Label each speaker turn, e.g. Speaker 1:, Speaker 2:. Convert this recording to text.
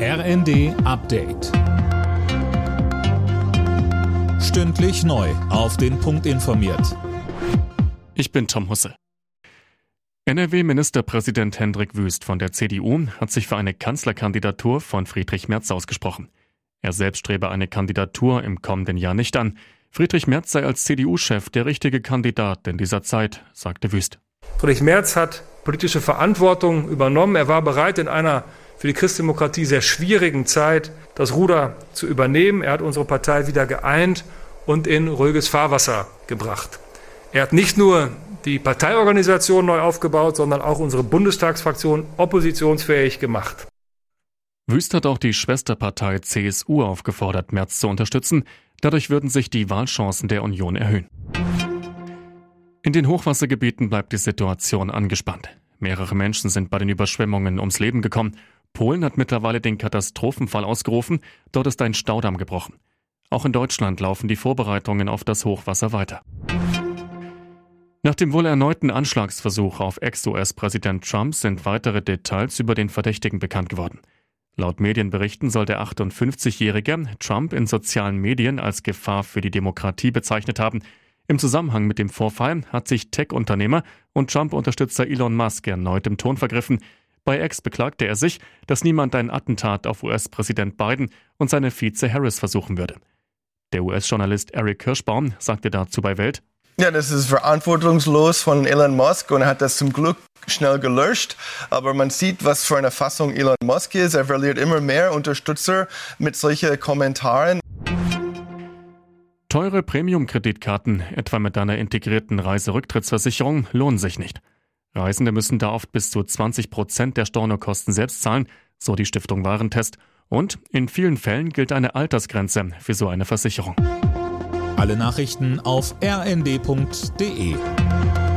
Speaker 1: RND Update. Stündlich neu auf den Punkt informiert.
Speaker 2: Ich bin Tom Husse. NRW-Ministerpräsident Hendrik Wüst von der CDU hat sich für eine Kanzlerkandidatur von Friedrich Merz ausgesprochen. Er selbst strebe eine Kandidatur im kommenden Jahr nicht an. Friedrich Merz sei als CDU-Chef der richtige Kandidat in dieser Zeit, sagte Wüst.
Speaker 3: Friedrich Merz hat politische Verantwortung übernommen. Er war bereit, in einer für die Christdemokratie sehr schwierigen Zeit das Ruder zu übernehmen. Er hat unsere Partei wieder geeint und in ruhiges Fahrwasser gebracht. Er hat nicht nur die Parteiorganisation neu aufgebaut, sondern auch unsere Bundestagsfraktion oppositionsfähig gemacht.
Speaker 2: Wüst hat auch die Schwesterpartei CSU aufgefordert, Merz zu unterstützen. Dadurch würden sich die Wahlchancen der Union erhöhen. In den Hochwassergebieten bleibt die Situation angespannt. Mehrere Menschen sind bei den Überschwemmungen ums Leben gekommen. Polen hat mittlerweile den Katastrophenfall ausgerufen. Dort ist ein Staudamm gebrochen. Auch in Deutschland laufen die Vorbereitungen auf das Hochwasser weiter. Nach dem wohl erneuten Anschlagsversuch auf Ex-US-Präsident Trump sind weitere Details über den Verdächtigen bekannt geworden. Laut Medienberichten soll der 58-Jährige Trump in sozialen Medien als Gefahr für die Demokratie bezeichnet haben. Im Zusammenhang mit dem Vorfall hat sich Tech-Unternehmer und Trump-Unterstützer Elon Musk erneut im Ton vergriffen. Bei X beklagte er sich, dass niemand ein Attentat auf US-Präsident Biden und seine Vize Harris versuchen würde. Der US-Journalist Eric Kirschbaum sagte dazu bei Welt:
Speaker 4: Ja, das ist verantwortungslos von Elon Musk und er hat das zum Glück schnell gelöscht. Aber man sieht, was für eine Fassung Elon Musk ist. Er verliert immer mehr Unterstützer mit solchen Kommentaren.
Speaker 2: Teure Premium-Kreditkarten, etwa mit einer integrierten Reiserücktrittsversicherung, lohnen sich nicht. Reisende müssen da oft bis zu 20% der Stornokosten selbst zahlen, so die Stiftung Warentest. Und in vielen Fällen gilt eine Altersgrenze für so eine Versicherung.
Speaker 1: Alle Nachrichten auf rnd.de.